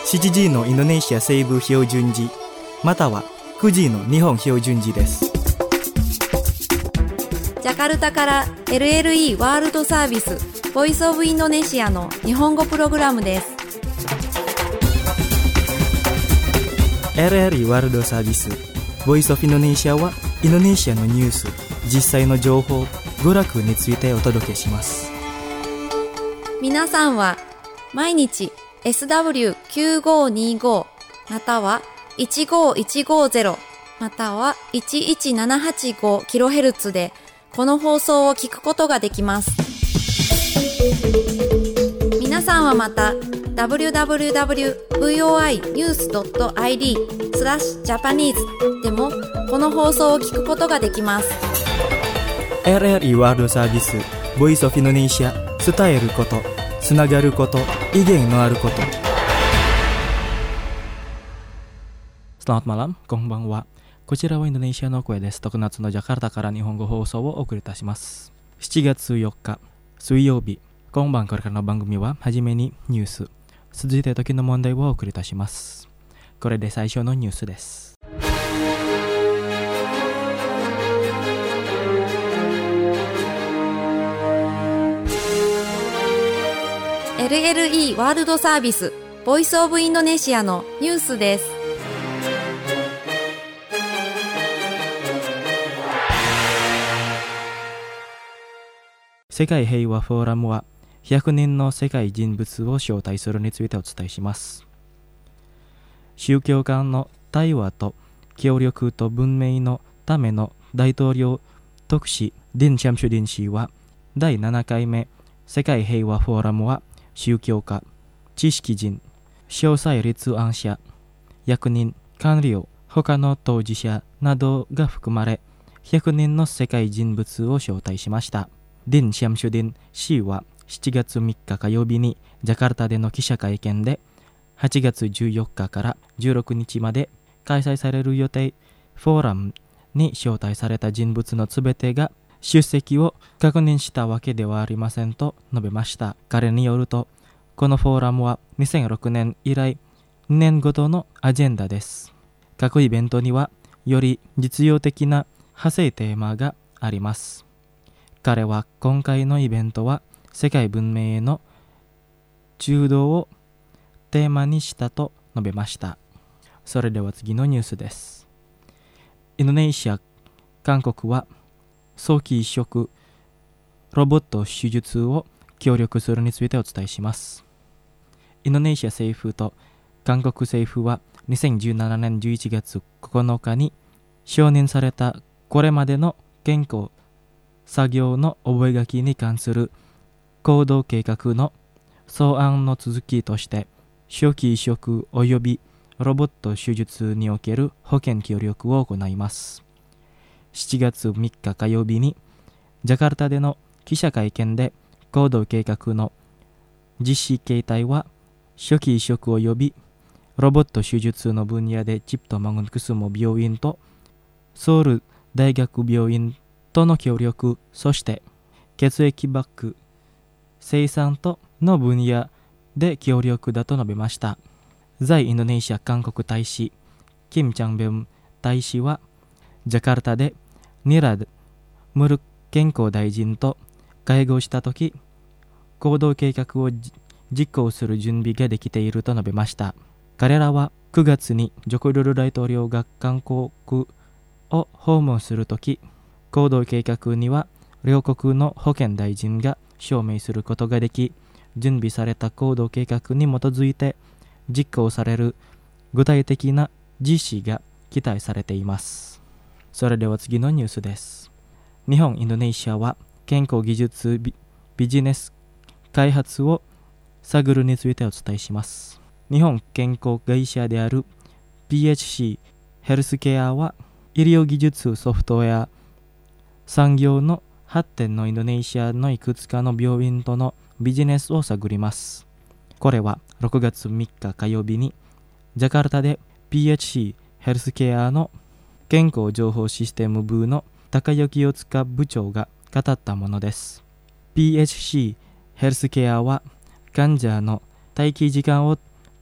7時のインドネシア西部標準時または9時の日本標準時です。 ジャカルタから LLE ワールドサービスボイスオブインドネシアの日本語プログラムです。 LLE ワールドサービスボイスオブインドネシアはインドネシアのニュース、実際の情報、娯楽についてお届けします。 皆さんは毎日 SW9525 または15150または 11785kHz でこの放送を聞くことができます。皆さんはまた www.voinews.id/Japanese でもこの放送を聞くことができます。 LLE ワールドサービスボイスオブインドネシア、伝えること、つながること、意見のあること。Selamat malam、こんばんは。こちらはインドネシアの声です。特夏のジャカルタから日本語放送をお送りいたします。7月4日水曜日、今晩これからの番組ははじめにニュース、続いて時の問題をお送りいたします。これで最初のニュースです。 LLE ワールドサービスボイスオブインドネシアのニュースです。 世界平和フォーラムは100人の世界人物を招待するについてお伝えします。宗教間の対話と協力と文明のための大統領特使ディン・シャムシュディン氏は第7回目世界平和フォーラムは宗教家、知識人、詳細立案者、役人、官僚、他の当事者などが含まれ100人の世界人物を招待しました。ディン・シャムシュディン氏は7月3日火曜日にジャカルタでの記者会見で8月14日から16日まで開催される予定フォーラムに招待された人物のすべてが出席を確認したわけではありませんと述べました。彼によると、このフォーラムは2006年以来2年ごとのアジェンダです。各イベントにはより実用的な派生テーマがあります。彼は今回のイベントは世界文明への中道をテーマにしたと述べました。それでは次のニュースです。インドネシア、韓国は早期移植ロボット手術を協力するについてお伝えします。インドネシア政府と韓国政府は2017年11月9日に承認されたこれまでの健康作業の覚書に関する行動計画の草案の続きとして早期移植及びロボット手術における保険協力を行います。7月3日火曜日にジャカルタでの記者会見で行動計画の実施形態は初期移植及びロボット手術の分野でチプトマグンクスモ病院とソウル大学病院との協力、そして血液バッグ生産との分野で協力だと述べました。在インドネシア韓国大使キム・チャンベン大使はジャカルタでニラド・ムル健康大臣と会合したとき、行動計画を実行する準備ができていると述べました。彼らは9月にジョコルル大統領が韓国を訪問するとき、行動計画には両国の保健大臣が証明することができ、準備された行動計画に基づいて実行される具体的な実施が期待されています。それでは次のニュースです。日本、インドネシアは健康技術ビジネス開発を探るについてお伝えします。日本健康会社である PHC ヘルスケアは医療技術ソフトウェア産業の発展のインドネシアのいくつかの病院とのビジネスを探ります。これは6月3日火曜日にジャカルタで PHC ヘルスケアの健康情報システム部の高幸代塚部長が語ったものです。PHC ヘルスケアは患者の待機時間を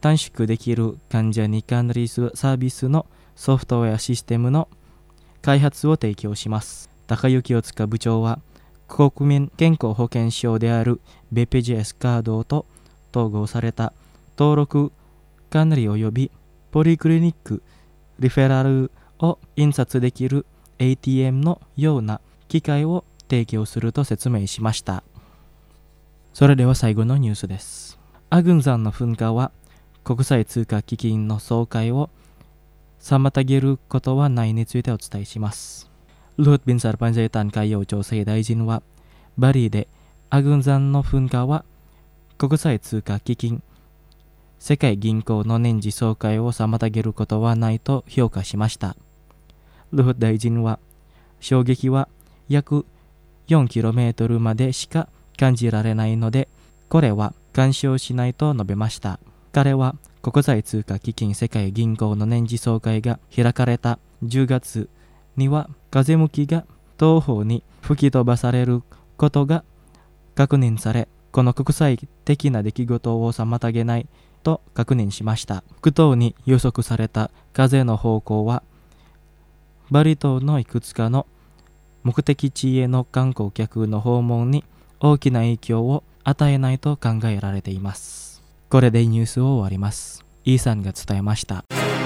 短縮できる患者に管理するサービスのソフトウェアシステムの開発を提供します。高幸を塚部長は、国民健康保険証である BPJS カードと統合された登録管理及びポリクリニックリフェラルを印刷できる ATM のような機械を提供すると説明しました。それでは最後のニュースです。アグン山の噴火は国際通貨基金の総会を妨げることはないについてお伝えします。ルート・ビンサル・パンジャイタン海洋調整大臣はバリでアグン山の噴火は国際通貨基金世界銀行の年次総会を妨げることはないと評価しました。ルート大臣は衝撃は約 4km までしか感じられないのでこれは干渉しないと述べました。彼は国際通貨基金世界銀行の年次総会が開かれた10月には風向きが東方に吹き飛ばされることが確認され、この国際的な出来事を妨げないと確認しました。北東に予測された風の方向はバリ島のいくつかの目的地への観光客の訪問に大きな影響を与えないと考えられています。これでニュースを終わります。イーさんが伝えました。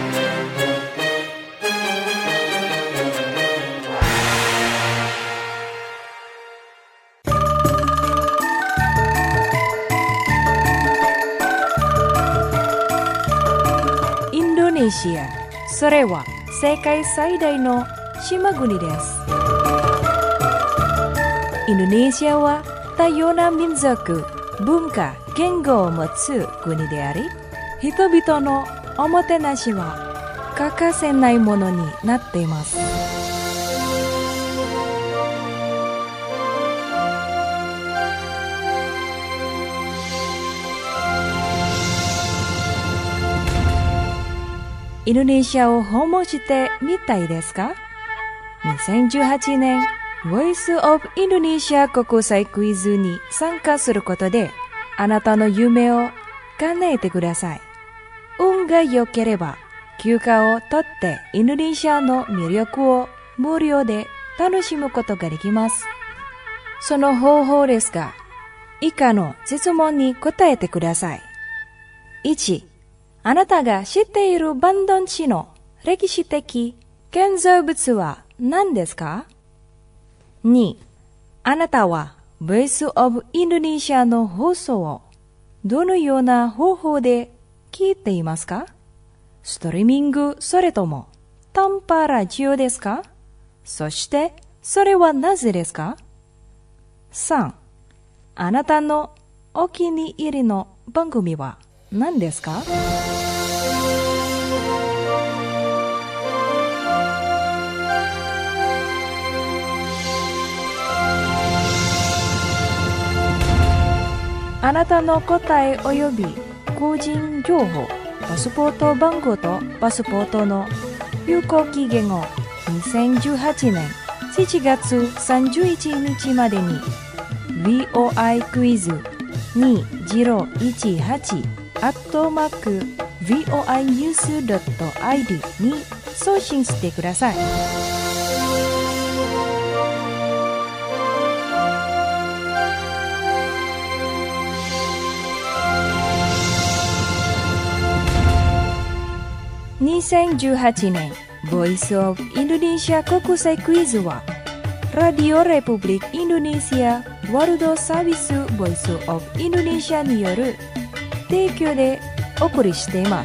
インドネシア、それは世界最大の島国です。インドネシアは多様な民族、文化、言語を持つ国であり、人々のおもてなしは欠かせないものになっています。インドネシアを訪問してみたいですか？ 2018 年Voice of Indonesia 国際クイズに参加することであなたの夢を叶えてください。運が良ければ休暇を取ってインドネシアの魅力を無料で楽しむことができます。その方法ですが、以下の質問に答えてください。1、あなたが知っているバンドン市の歴史的建造物は何ですか？ 2. あなたは Voice of Indonesia の放送をどのような方法で聞いていますか？ストリーミングそれとも短波ラジオですか？そしてそれはなぜですか？ 3. あなたのお気に入りの番組は何ですか？あなたの答え及び個人情報、パスポート番号とパスポートの有効期限を2018年7月31日までに VOI クイズ2018@voinews.id に送信してください。2018年 Voice of Indonesia 国際クイズはラディオレプブリックインドネシアワールドサービス Voice of Indonesia による提供でお送りしています。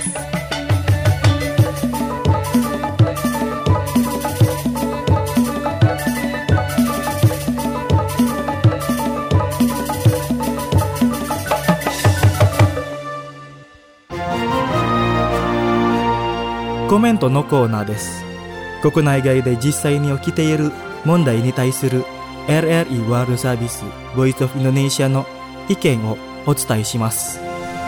コメントのコーナーです。国内外で実際に起きている問題に対する RRI ワールドサービス Voice of Indonesia の意見をお伝えします。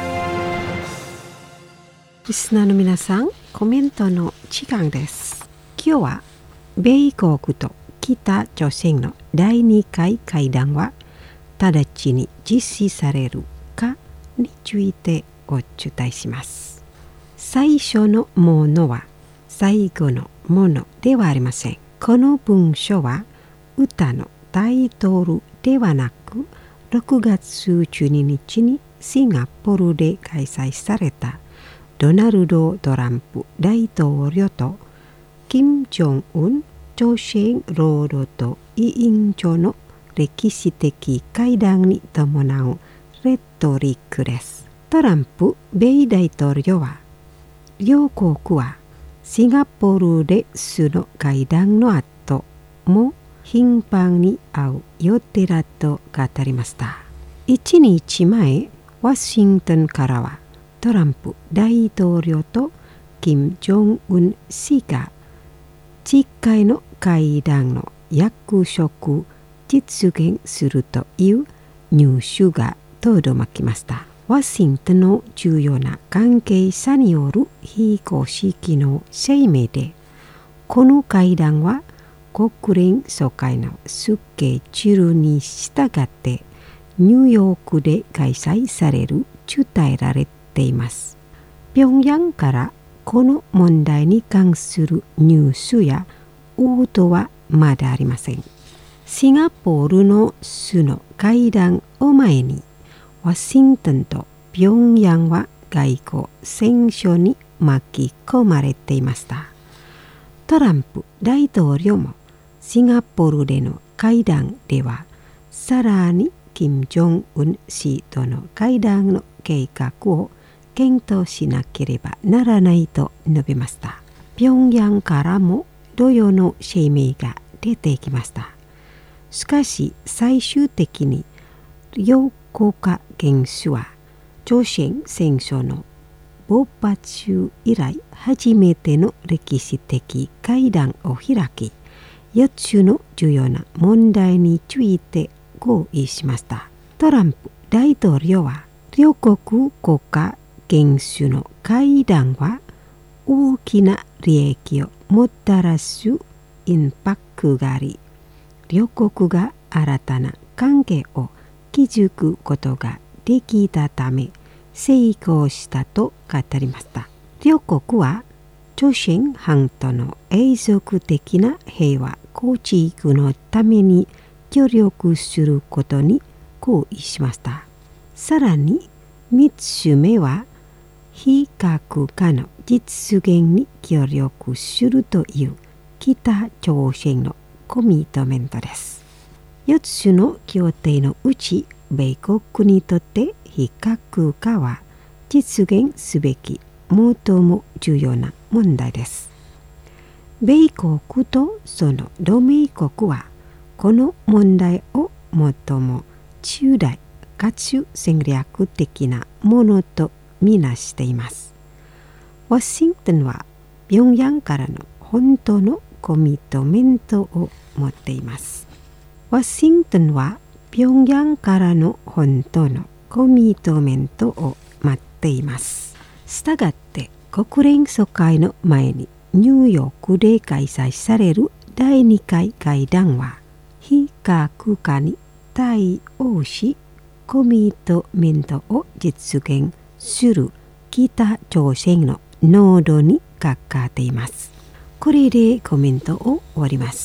リスナーの皆さん、コメントの時間です。今日は米国と北朝鮮の第2回会談は直ちに実施されるかについてお伝えします。 最初のものは最後のものではありません。この文書は歌のタイトルではなく、6月12日にシンガポールで開催されたドナルド・トランプ大統領と金正恩朝鮮労働党委員長の歴史的会談に伴うレトリックです。トランプ米大統領は、両国はシンガポールでの会談の後も頻繁に会う予定だと語りました。1日前、ワシントンからはトランプ大統領と金正恩氏が次回の会談の約束実現するというニュースが届きました。ワシントンの重要な関係者による非公式の声明で、この会談は国連総会のスケジュールに従ってニューヨークで開催されると伝えられています。平壌からこの問題に関するニュースや報道はまだありません。シンガポールのの会談を前に、ワシントンと平壌は外交戦争に巻き込まれていました。トランプ大統領もシンガポールでの会談では、さらに金正恩氏との会談の計画を検討しなければならないと述べました。平壌からも同様の声明が出てきました。しかし最終的に両国家元首は朝鮮戦争の勃発以来初めての歴史的会談を開き、4つの重要な問題について合意しました。トランプ大統領は、両国国家元首の会談は大きな利益をもたらすインパクトがあり、両国が新たな関係を築くことができたため成功したと語りました。両国は朝鮮半島の永続的な平和構築のために協力することに合意しました。さらに3つ目は、非核化の実現に協力するという北朝鮮のコミットメントです。4つの協定のうち、米国にとって非核化は実現すべき最も重要な問題です。米国とその同盟国はこの問題を最も重大かつ戦略的なものとみなしています。ワシントンは平壌からの本当のコミットメントを持っています。ワシントンは平壌からの本当のコミットメントを待っています。したがって国連総会の前にニューヨークで開催される第2回会談は、非核化に対応しコミットメントを実現する北朝鮮の濃度にかかっています。これでコメントを終わります。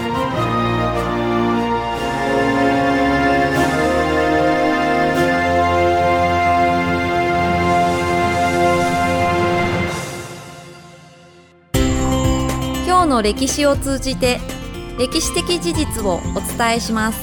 今日の歴史を通じて歴史的事実をお伝えします。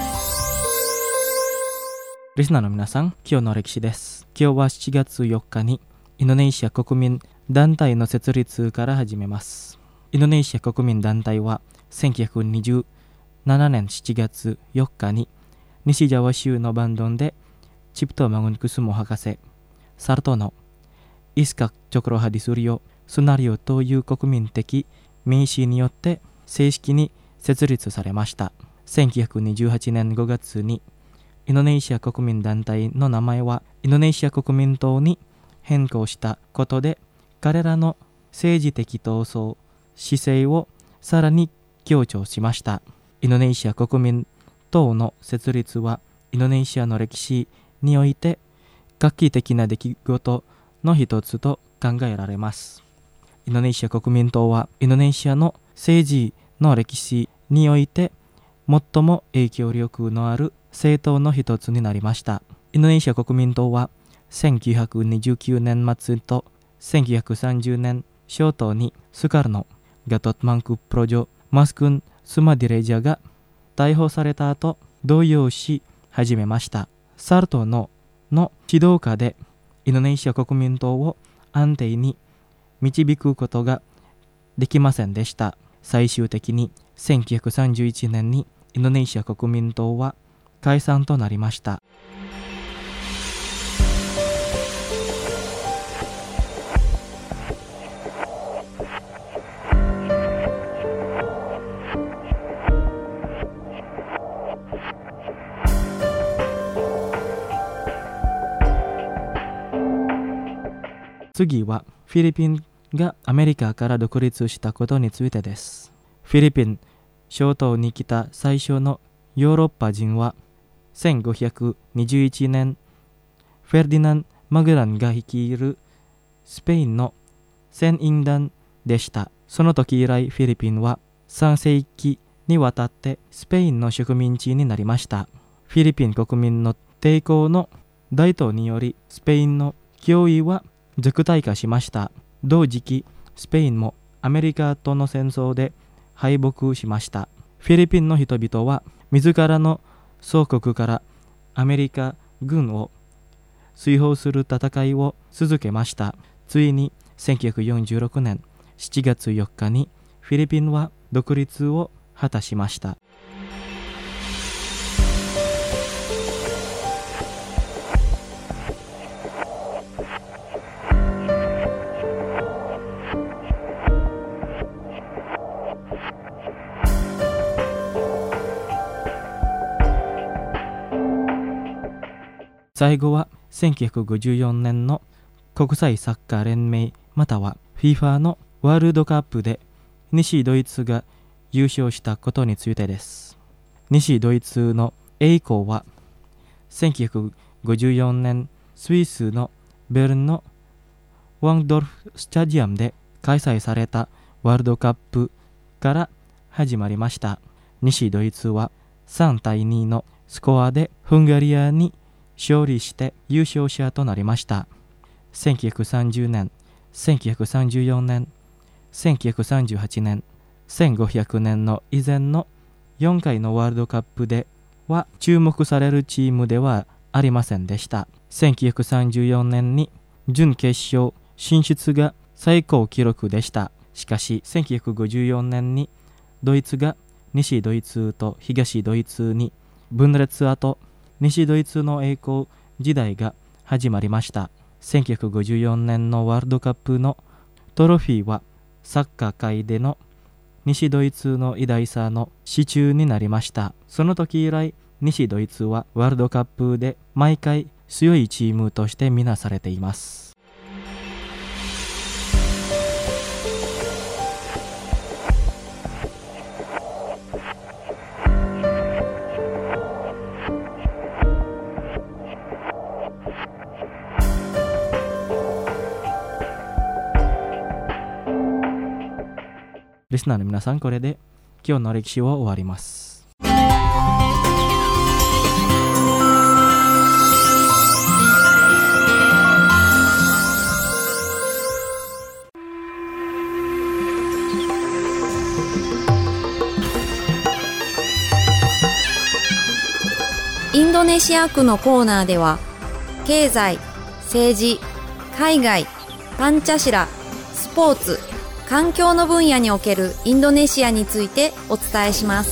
リスナーの皆さん、今日の歴史です。今日は7月4日にインドネシア国民団体の設立から始めます。インドネシア国民団体は1927年7月4日に西ジャワ州のバンドンでチプト・マグンクスモ博士、サルトのイスカ・チョクロハディスリオ・スナリオという国民的名詞によって正式に設立されました。1928年5月にインドネシア国民団体の名前はインドネシア国民党に変更したことで、彼らの政治的闘争姿勢をさらに強調しました。インドネシア国民党の設立はインドネシアの歴史において画期的な出来事の一つと考えられます。インドネシア国民党はインドネシアの政治の歴史において最も影響力のある政党の一つになりました。インドネシア国民党は1929年末と1930年初頭にスカルノ・ガトッマンク・プロジョ・マスクン・スマディレジャが逮捕された後動揺し始めました。サルトノの指導下でインドネシア国民党を安定に導くことができませんでした。最終的に1931年にインドネシア国民党は解散となりました。次はフィリピンがアメリカから独立したことについてです。フィリピン諸島に来た最初のヨーロッパ人は1521年フェルディナン・マグランが率いるスペインの船員団でした。その時以来フィリピンは3世紀にわたってスペインの植民地になりました。フィリピン国民の抵抗の台頭によりスペインの脅威は弱体化しました。同時期スペインもアメリカとの戦争で敗北しました。フィリピンの人々は自らの祖国からアメリカ軍を追放する戦いを続けました。ついに1946年7月4日にフィリピンは独立を果たしました。最後は1954年の国際サッカー連盟または FIFA のワールドカップで西ドイツが優勝したことについてです。西ドイツの栄光は1954年スイスのベルンのワンドルフスタジアムで開催されたワールドカップから始まりました。西ドイツは3対2のスコアでハンガリアに勝利して優勝者となりました。1930年、1934年、1938年、1500年の以前の4回のワールドカップでは注目されるチームではありませんでした。1934年に準決勝進出が最高記録でした。しかし1954年にドイツが西ドイツと東ドイツに分裂後、西ドイツの栄光時代が始まりました。1954年のワールドカップのトロフィーはサッカー界での西ドイツの偉大さの支柱になりました。その時以来、西ドイツはワールドカップで毎回強いチームとして見なされています。リスナーの皆さん、これで今日の歴史を終わります。 インドネシア区のコーナーでは経済、政治、海外、パンチャシラ、スポーツ、環境の分野におけるインドネシアについてお伝えします。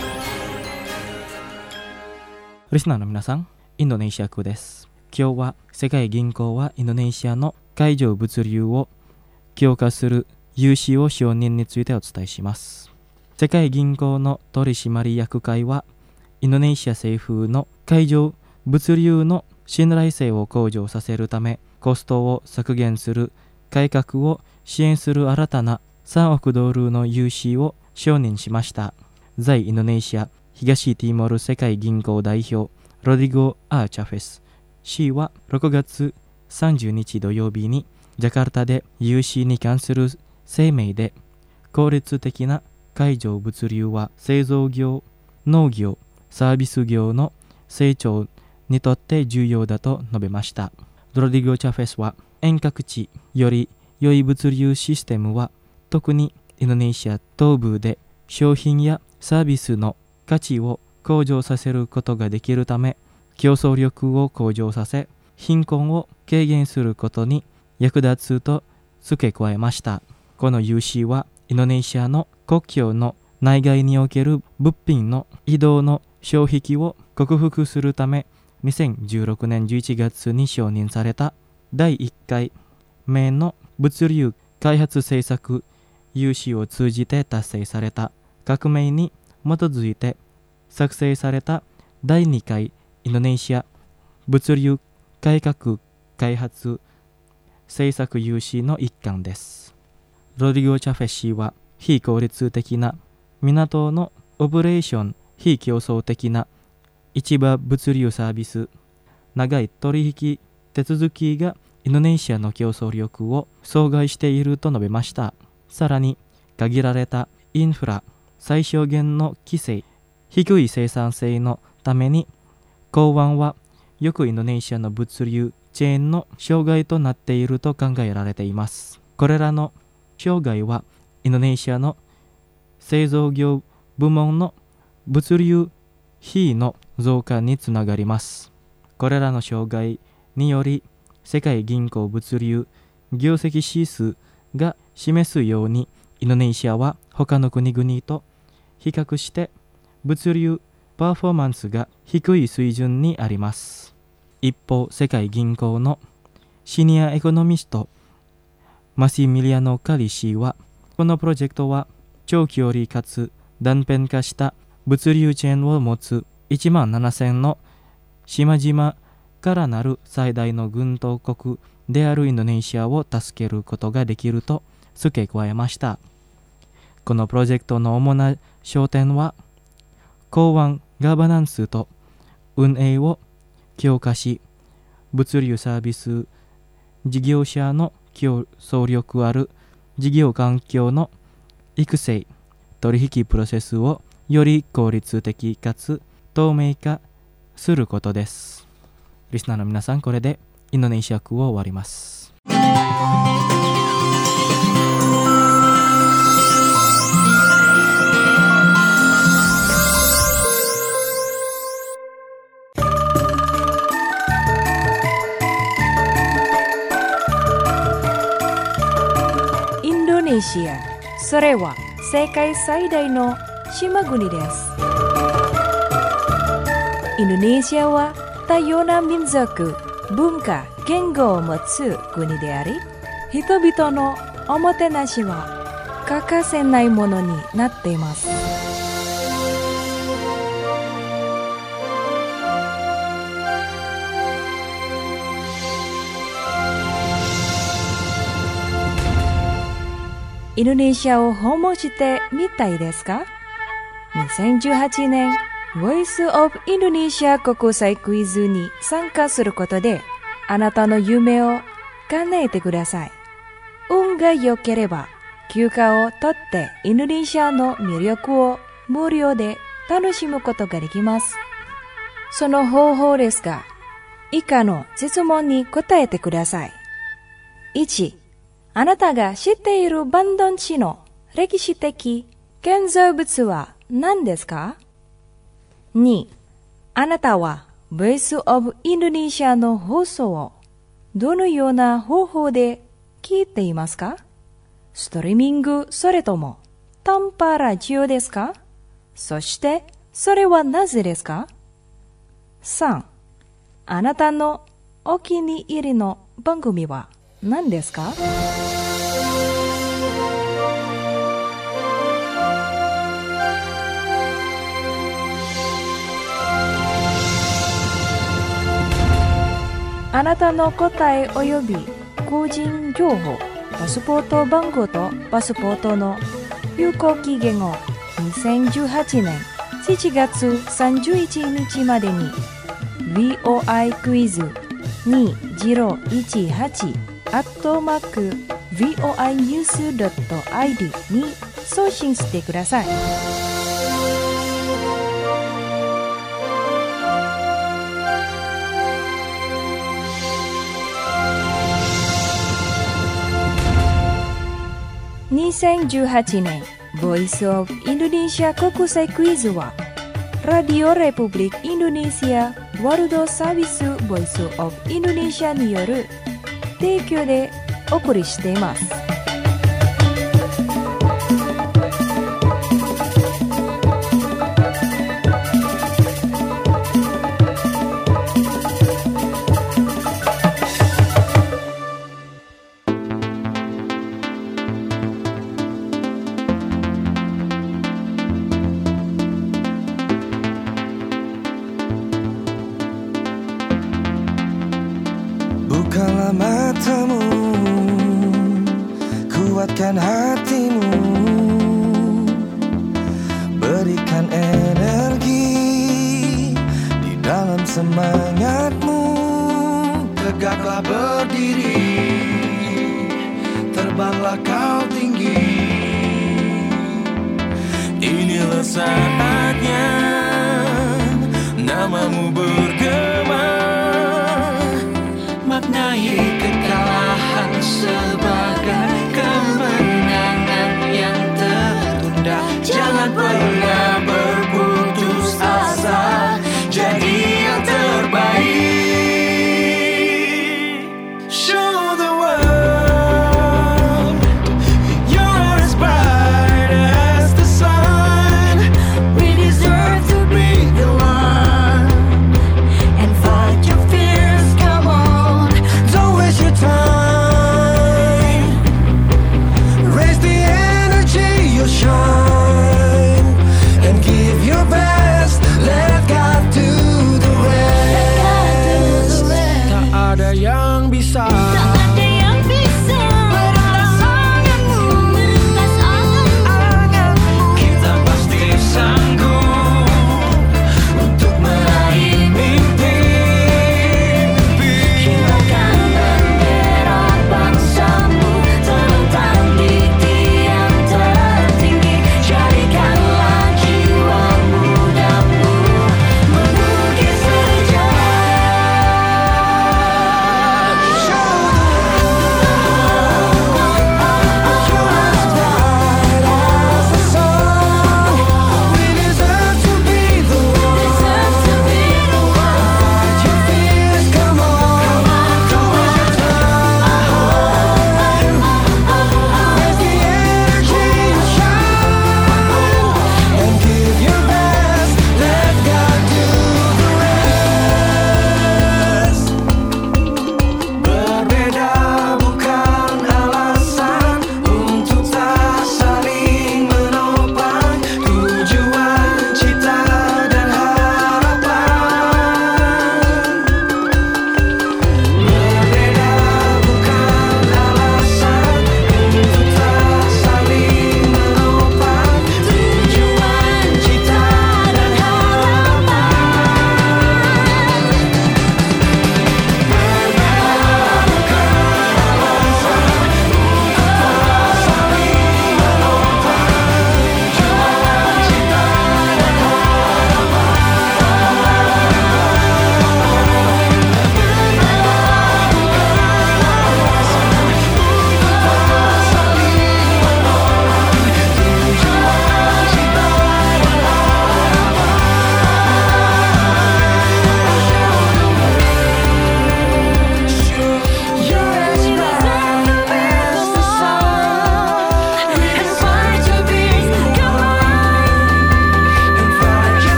リスナーの皆さん、インドネシア区です。今日は世界銀行はインドネシアの海上物流を強化する融資を承認についてお伝えします。世界銀行の取締役会はインドネシア政府の海上物流の信頼性を向上させるためコストを削減する改革を支援する新たな3億ドルの融資を承認しました。在インドネシア東ティモール世界銀行代表ロディゴ・アーチャフェス氏は6月30日土曜日にジャカルタで融資に関する声明で、効率的な海上物流は製造業、農業、サービス業の成長にとって重要だと述べました。ロドリゴ・チャフェスは、遠隔地より良い物流システムは、特にインドネシア東部で商品やサービスの価値を向上させることができるため、競争力を向上させ、貧困を軽減することに役立つと付け加えました。この融資は、インドネシアの国境の内外における物品の移動の障壁を克服するため、2016年11月に承認された第1回目の物流開発政策融資を通じて達成された革命に基づいて作成された第2回インドネシア物流改革開発政策融資の一環です。ロドリゴ・チャフェ氏は、非効率的な港のオペレーション、非競争的な市場物流サービス、長い取引手続きがインドネシアの競争力を阻害していると述べました。さらに、限られたインフラ、最小限の規制、低い生産性のために、港湾はよくインドネシアの物流チェーンの障害となっていると考えられています。これらの障害は、インドネシアの製造業部門の物流費の増加につながります。これらの障害により、世界銀行物流業績指数が示すように、インドネシアは他の国々と比較して物流パフォーマンスが低い水準にあります。一方、世界銀行のシニアエコノミストマシミリアノ・カリ氏は、このプロジェクトは長距離かつ断片化した物流チェーンを持つ17,000の島々からなる最大の群島国であるインドネシアを助けることができると付け加えました。このプロジェクトの主な焦点は、港湾ガバナンスと運営を強化し、物流サービス事業者の競争力ある事業環境の育成、取引プロセスをより効率的かつ透明化することです。リスナーの皆さん、これでインドネシア語を終わります。 インドネシア、それは世界最大の島国です。インドネシアは多様な民族、文化、言語を持つ国であり、人々のおもてなしは欠かせないものになっています。インドネシアを訪問してみたいですか？ 2018 年Voice of Indonesia 国際クイズに参加することで、あなたの夢を叶えてください。運が良ければ、休暇を取ってインドネシアの魅力を無料で楽しむことができます。その方法ですが、以下の質問に答えてください。1、あなたが知っているバンドン地の歴史的建造物は何ですか？ 2、あなたは Voice of Indonesia の放送をどのような方法で聞いていますか？ストリーミング、それとも短波ラジオですか？そしてそれはなぜですか？ 3、あなたのお気に入りの番組は何ですか？あなたの答え及び個人情報、パスポート番号とパスポートの有効期限を2018年7月31日までに VOI クイズ2018 @voinews.id に送信してください。2018年ボイスオブインドネシア国際クイズはラディオレプブリックインドネシアワールドサービスボイスオブインドネシアによる提供でお送りしています。 Bukalah matamu, kuatkan hatimu, berikan energi di dalam semangatmu. Tegaklah berdiri, terbanglah kau tinggi. Inilah saatnya namamu bergema. Maknai kekalahan sebagai kemenangan yang tertunda. Jangan pernah berputus asa, jadi yang terbaik. Show the world you're as bright as the sun. We deserve to be the one and fight your fears. Come on, don't waste your time. Raise the energy, you'll shine.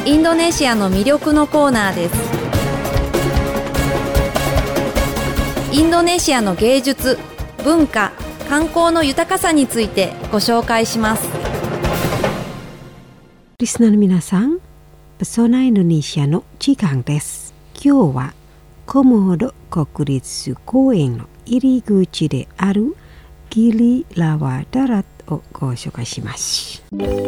インドネシアの魅力のコーナーです。インドネシアの芸術、文化、観光の豊かさについてご紹介します。 リスナーの皆さん、Pesona Indonesia の時間です。今日はコモド国立公園の入り口であるギリラワダラットをご紹介します。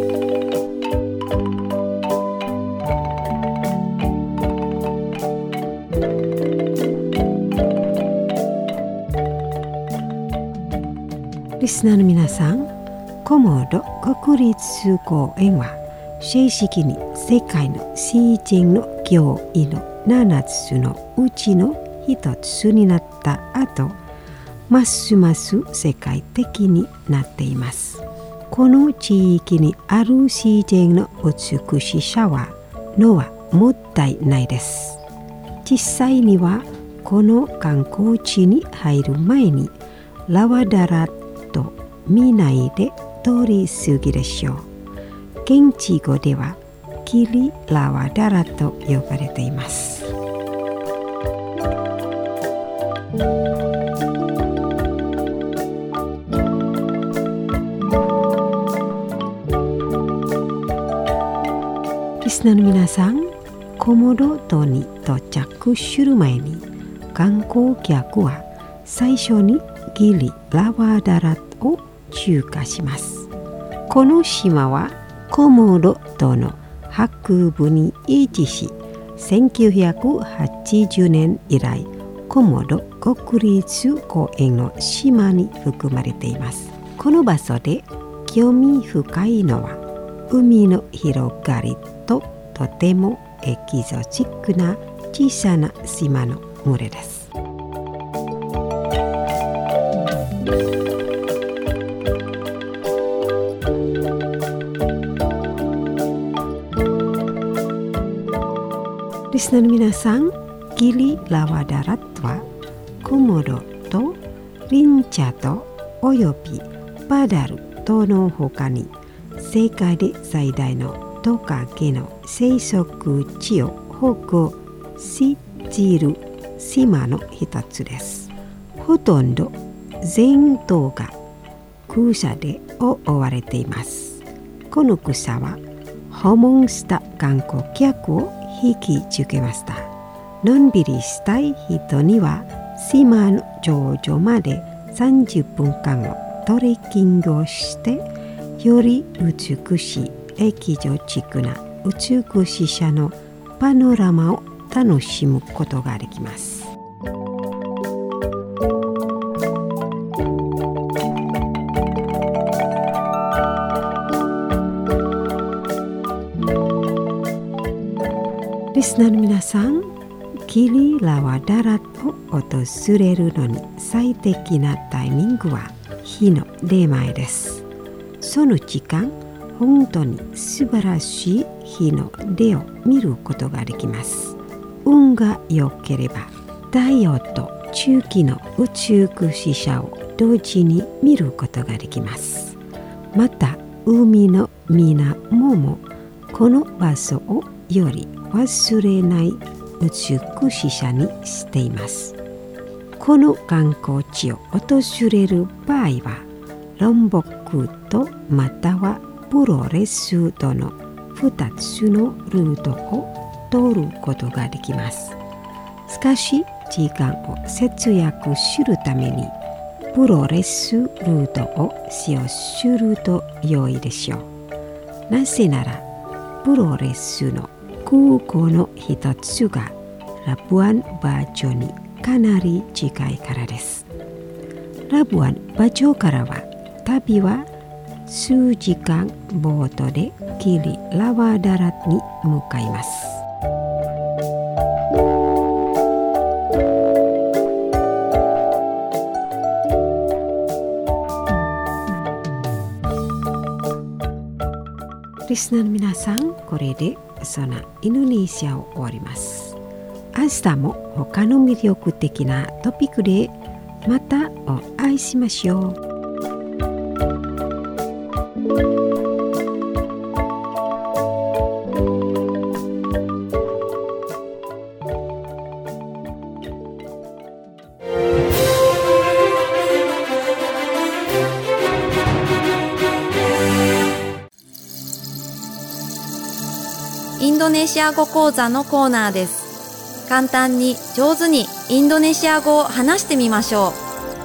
リスナーの皆さん、コモド国立公園は正式に世界の自然の驚異の7つのうちの1つになった後、ますます世界的になっています。この地域にある自然の美しさはもったいないです。実際にはこの観光地に入る前にラワダラと見ないで通り過ぎでしょう。現地語ではギリラワダラと呼ばれています。リスナーの皆さん、コモド島に到着する前に観光客は最初にギリラワダラを通過します。この島はコモド島の北部に位置し、1980年以来コモド国立公園の島に含まれています。この場所で興味深いのは海の広がりととてもエキゾチックな小さな島の群れです。リスナーの皆さん、ギリラワダラットはコモドとリンチャ島およびバダル島の他に世界で最大のトカゲの生息地を誇っている島の一つです。ほとんど全島が草で覆われています。この草は訪問した観光客を引きつけました。のんびりしたい人には島の頂上まで30分間のトレッキングをしてより美しいエキゾチックな美しさのパノラマを楽しむことができます。リスナーの皆さん、ギリラワダラを訪れるのに最適なタイミングは日の出前です。その時間、本当に素晴らしい日の出を見ることができます。運が良ければ太陽と中期の美しさを同時に見ることができます。また海の水面もこの場所をより忘れない美しさにしています。この観光地を訪れる場合はロンボクとまたはプロレスとの2つのルートを通ることができます。しかし時間を節約するためにプロレスルートを使用すると良いでしょう。なぜならプロレスの空港の一つがラブアンバージョンにかなり近いからです。ラブアンバージョンからは旅は数時間ボートでギリラワダラに向かいます。リスナーの皆さん、これでそのインドネシアを終わります。明日も他の魅力的なトピックでまたお会いしましょう。 インドネシア語講座のコーナーです。簡単に上手にインドネシア語を話してみましょう。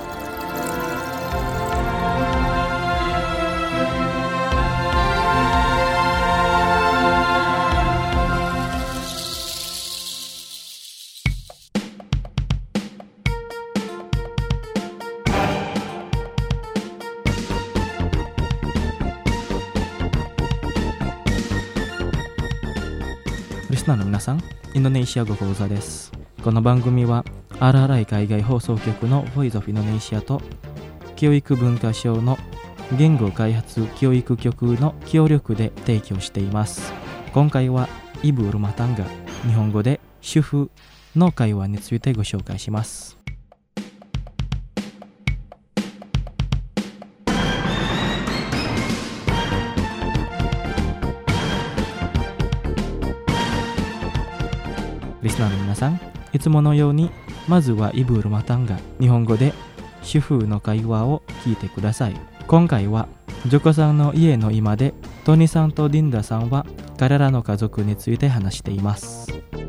リスナーの皆さん、インドネシア語講座です。この番組はアラライ海外放送局のボイスオブインドネシアと教育文化省の言語開発教育局の協力で提供しています。今回はイブルマタンガ、日本語で主婦の会話についてご紹介します。リスナーの皆さん、いつものようにまずはイブルマタンガ、日本語で主婦の会話を聞いてください。今回はジョコさんの家の今でトニさんとディンダさんは彼らの家族について話しています。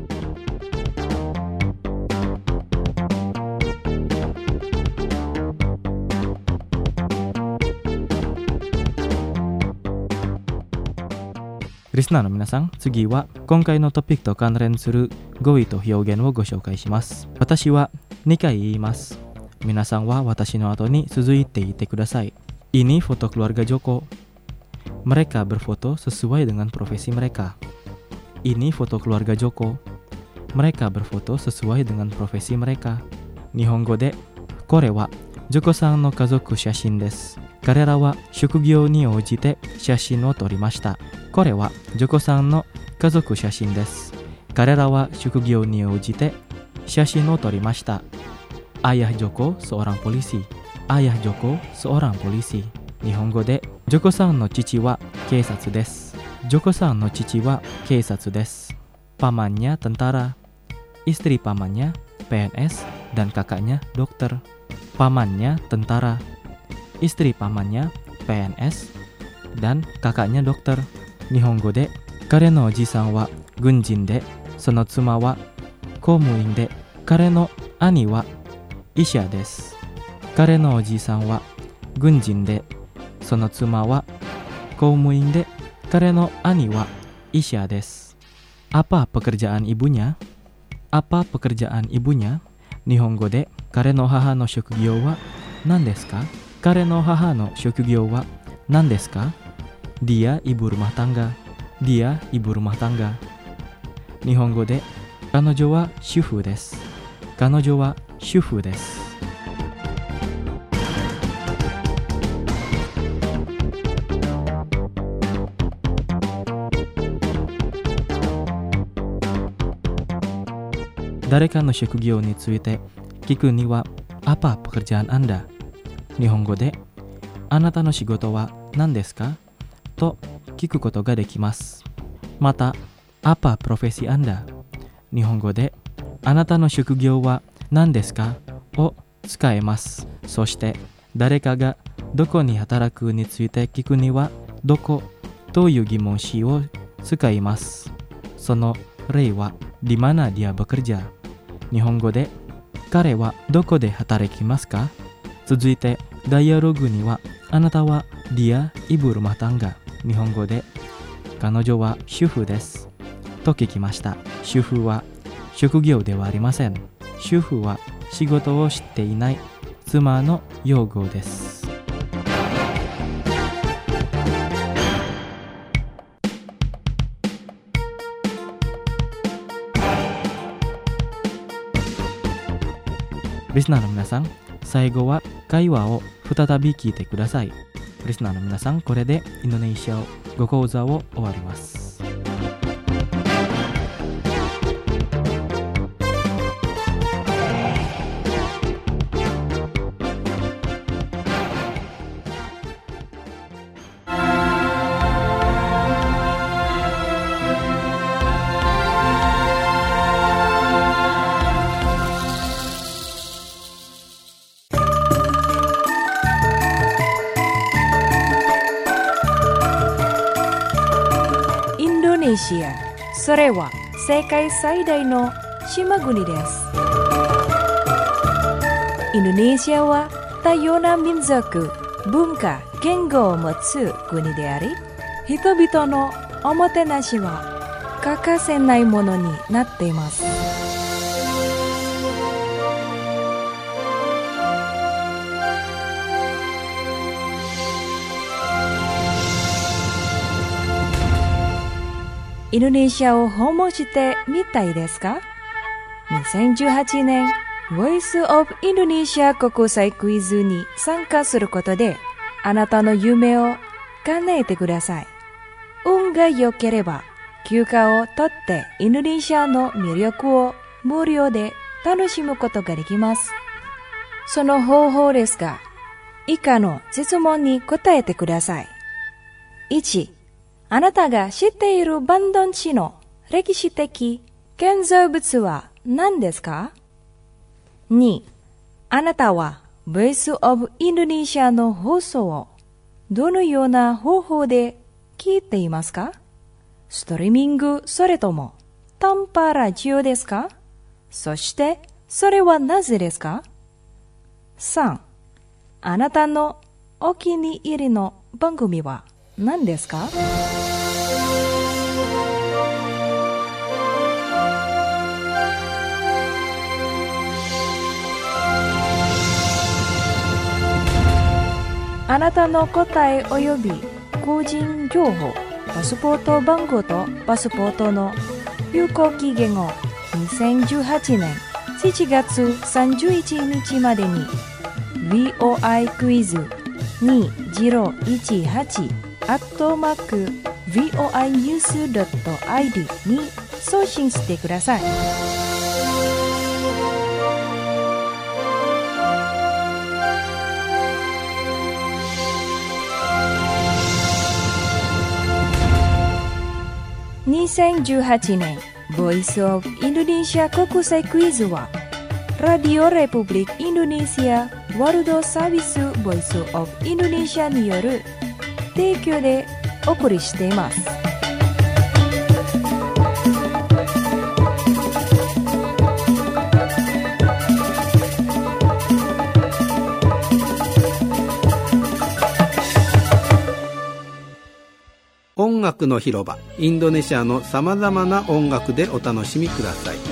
リスナーの皆さん、次は今回のトピックと関連する語彙と表現をご紹介します。私は2回言います。皆さんは私の後に続いて言ってください。Ini foto keluarga Joko. Mereka berfoto sesuai dengan profesi mereka. Ini foto keluarga Joko. Mereka berfoto sesuai dengan profesi mereka. 日本語で、これはジョコさんの家族写真です。彼らは職業に応じて写真を撮りました。これはジョコさんの家族写真です。彼らは職業に応じて写真を撮りました。Ayah Joko seorang polisi. Ayah Joko seorang polisi. 日本語で、ジョコさんの父は警察です。ジョコさんの父は警察です。Pamannya tentara. Istri pamannya PNS dan kakaknya dokter. Pamannya tentara. Istri pamannya PNS dan kakaknya dokter. 日本語で、彼のおじさんは軍人で、その妻は公務員で、彼の兄は医者です。彼のおじさんは軍人で、その妻は公務員で、彼の兄は医者です。Apa pekerjaan ibunya? Apa pekerjaan ibunya? 日本語で、彼の母の職業は何ですか？彼の母の職業は何ですか？Dia ibu rumah tangga. Dia ibu rumah tangga. 日本語で、彼女は主婦です。彼女は主婦です。誰かの職業について聞くには、Apa pekerjaan Anda? 日本語で、あなたの仕事は何ですか？と聞くことができます。また、Apa profesi Anda? 日本語で、あなたの職業は何ですか？を使えます。そして、誰かがどこに働くについて聞くには、どこという疑問詞を使います。その例は、di mana dia bekerja? 日本語で、彼はどこで働きますか？続いて、ダイアログには、あなたはdia ibu rumah tangga。日本語で、彼女は主婦です。と聞きました。主婦は職業ではありません。主婦は仕事をしていない妻の用語です。リスナーの皆さん、最後は会話を再び聞いてください。リスナーの皆さん、これでインドネシア語講座を終わります。 Indonesia それは世界最大の島国です。インドネシアは多様な民族、文化、言語を持つ国であり、人々のおもてなしは欠かせないものになっています。インドネシアを訪問してみたいですか？ 2018 年Voice of Indonesia 国際クイズに参加することであなたの夢を叶えてください。運が良ければ休暇を取ってインドネシアの魅力を無料で楽しむことができます。その方法ですが、以下の質問に答えてください。1、あなたが知っているバンドン市の歴史的建造物は何ですか？ 2. あなたは Voice of Indonesia の放送をどのような方法で聞いていますか？ストリーミングそれとも短波ラジオですか？そしてそれはなぜですか？ 3. あなたのお気に入りの番組は何ですか？あなたの答え及び個人情報、パスポート番号とパスポートの有効期限を2018年7月31日までに VOI クイズ2018@voinews.id に送信してください。2018年 Voice of Indonesia 国際クイズはラディオレプブリックインドネシアワールドサービス Voice of Indonesia による提供でお送りしています。 音楽の広場、インドネシアのさまざまな音楽でお楽しみください。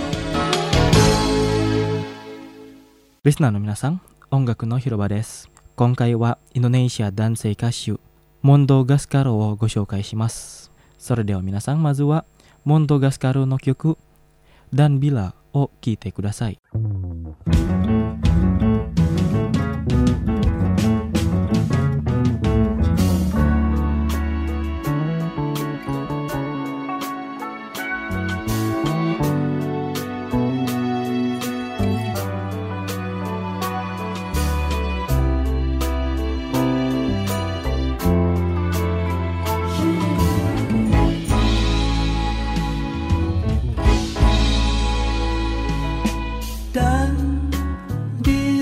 リスナーの皆さん、音楽の広場です。今回はインドネシア男性歌手モンド・ガスカロをご紹介します。それでは皆さん、まずはモンド・ガスカロの曲ダン・ビラを聴いてください。 Dan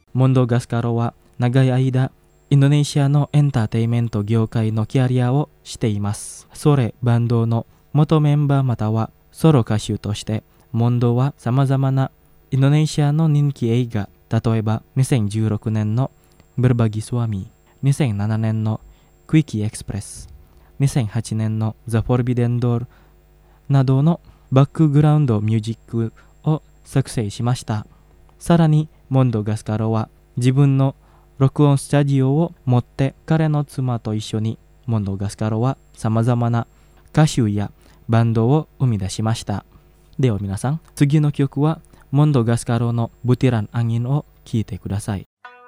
モンドガスカロは長い間インドネシアのエンターテイメント業界のキャリアをしています。それバンドの元メンバーまたはソロ歌手としてモンドは様々なインドネシアの人気映画、例えば2016年のBerbagi Suami、2007年のQuickie Express、2008年のThe Forbidden Door などのバックグラウンドミュージックを作成しました。さらにモンドガスカロは自分の録音スタジオを持って彼の妻と一緒にモンドガスカロは様々な歌手やバンドを生み出しました。では皆さん、次の曲はモンドガスカロのButiran Anginを聴いてください。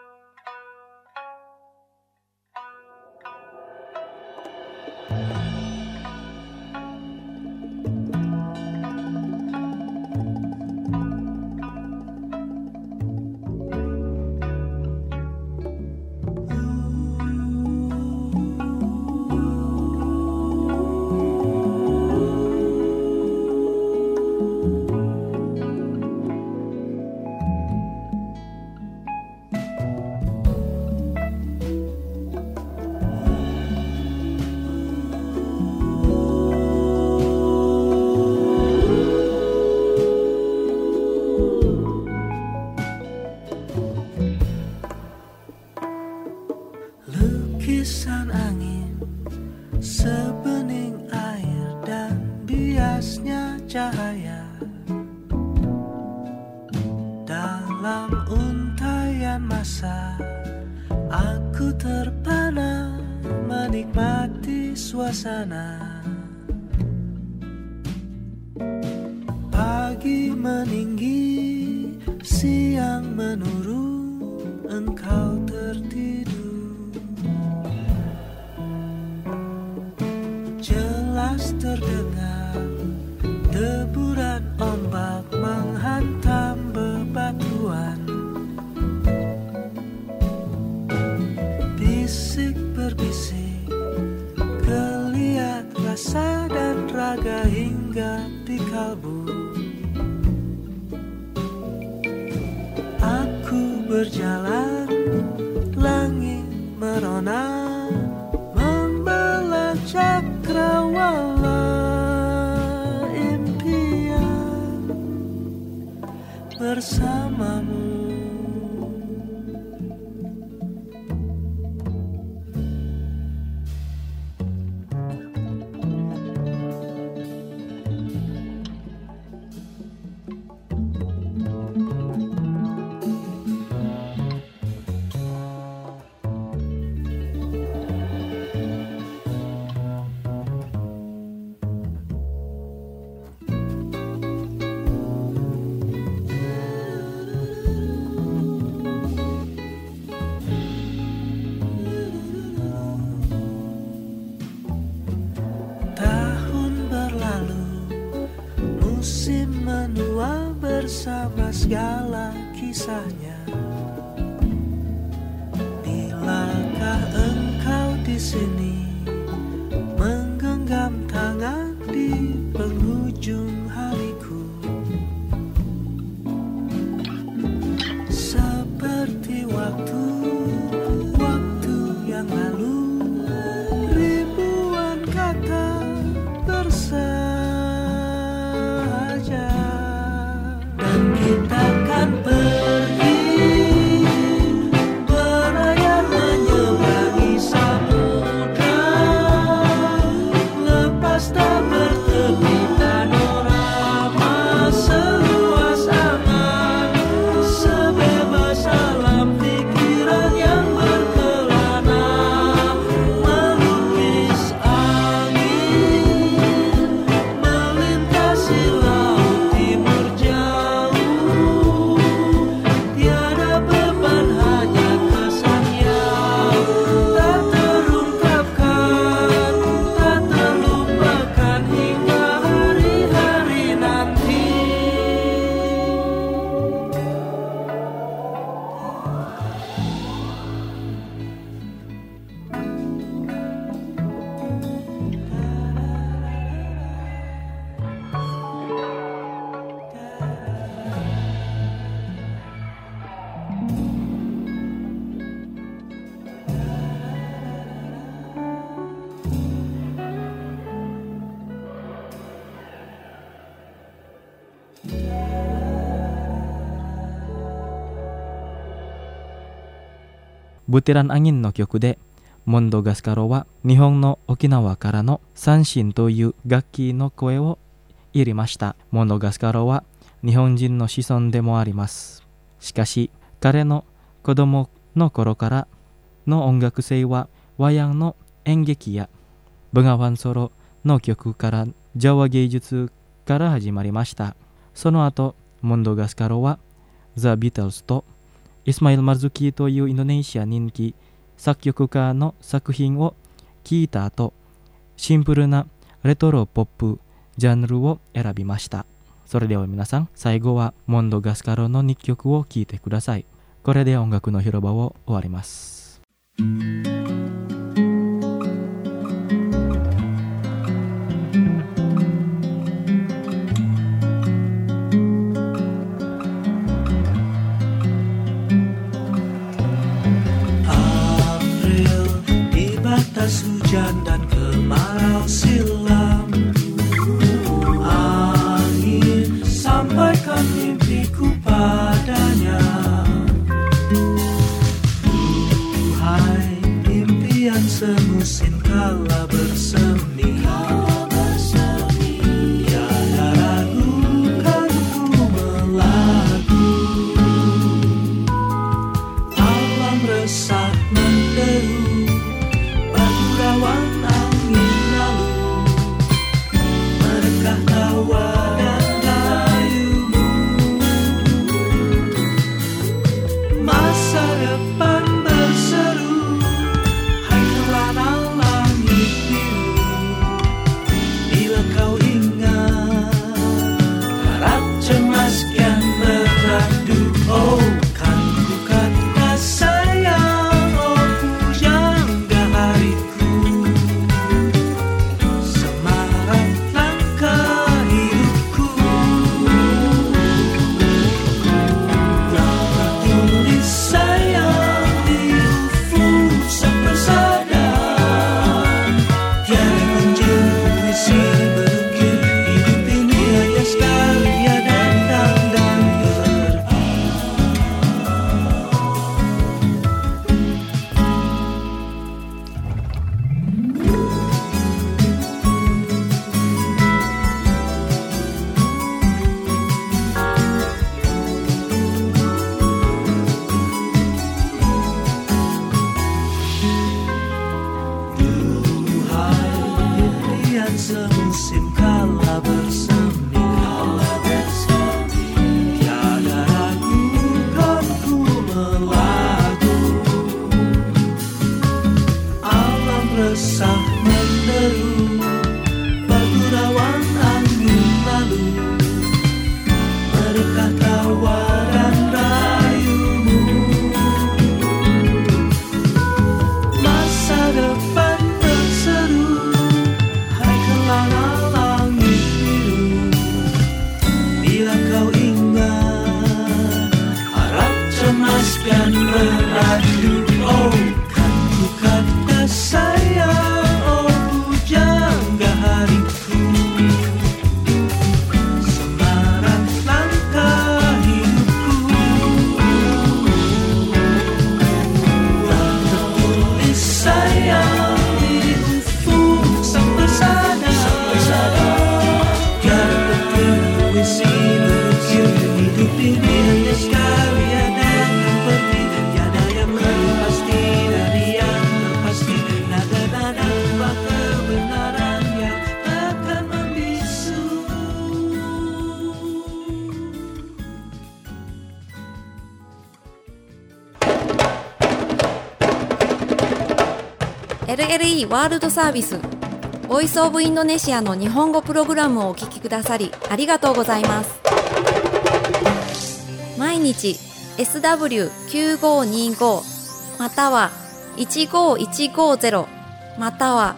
Lukisan angin, sebening air dan biasnya cahaya. Dalam untaian masa, aku terpana menikmati suasana. Pagi meninggi, siang menurun, engkau tertidur. Jelas terdengar deburan ombak menghantam bebatuan. Bisik berbisik, geliat rasa dan raga hingga di kalbu. Aku berjalan, langit merona, membelah cakrawala impian bersamamu. Musim menua bersama segala kisahnya. Bilakah engkau di sini menggenggam tangan di penghujung hariku, seperti waktu yang lalu, ribuan kata dan kita akan pergi berlayar menyeberangi samudra. butiran anginの曲で、モンドガスカロは日本の沖縄からの三線という楽器の声を入れました。モンドガスカロは日本人の子孫でもあります。しかし、彼の子供の頃からの音楽性は和洋の演劇やブガワンソロの曲からジャワ芸術から始まりました。その後、モンドガスカロはザ・ビートルズとイスマイル・マルズキーというインドネシア人気作曲家の作品を聴いた後、シンプルなレトロポップジャンルを選びました。それでは皆さん、最後はモンドガスカロの2曲を聴いてください。これで音楽の広場を終わります。 April di batas hujan dan kemarau silam, angin sampaikan mimpiku padanya. Duhai impian semusim kala bersemi, tiada ragu kan ku melagu. Alam resah menderu, bergurauan angin lalu, merekah tawa dan rayumu. Masa depan berseru, hai kelana langit biru. Bila kau ingat, harap cemas kian meradu. Oh, kan ku kata sayang, oh pujangga hariku. Semarak langkah hidupku, tertulis sayang di ufuk sang persada. Tiada kunci puisi berukir, hidup ini hanya sekali, ada datang dan pergi. Duhai impian semusim kala bersemi, tiada ragu kan ku melagu. Alam resah menderu, bergurauan angin lalu, merekah tawa dan rayumu. Masa depan berseru, hai kelana langit biru. Bila kau ingat, harap cemas dan meradu. Oh, kan ku kata sayang, oh pujangga hariku. Semarak langkah hidupku, tertulis sayang di ufuk sang persada. Tiada puisi berukir, hidup ini hanya sekali, ada yang pergi. Tiada yang lebih pasti dari yang terpasti. Nada-nada ubah kebenaran yang akan membisu. LLE ワールドサービスボイスオブインドネシアの日本語プログラムをお聞きくださりありがとうございます。毎日 SW9525 または15150または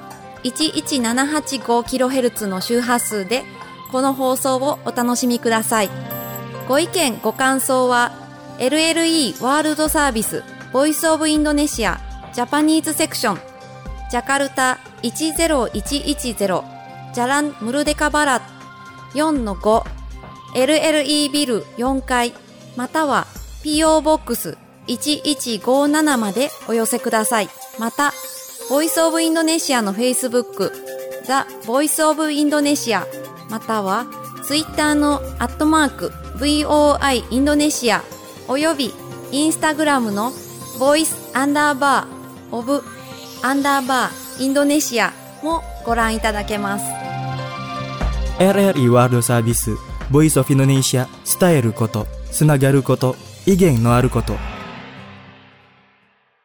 11785kHz の周波数でこの放送をお楽しみください。ご意見ご感想は LLE ワールドサービスボイスオブインドネシアジャパニーズセクションジャカルタ10110ジャランムルデカバラ 4-5 LLE ビル4階または PO ボックス 1157までお寄せください。また、ボイスオブインドネシアの Facebook、The Voice of Indonesia、または Twitter の@VOI インドネシアおよび Instagram の Voice_of_ インドネシアもご覧いただけます。 RRI World Service Voice of Indonesia 伝えること、つながること、意見のあること。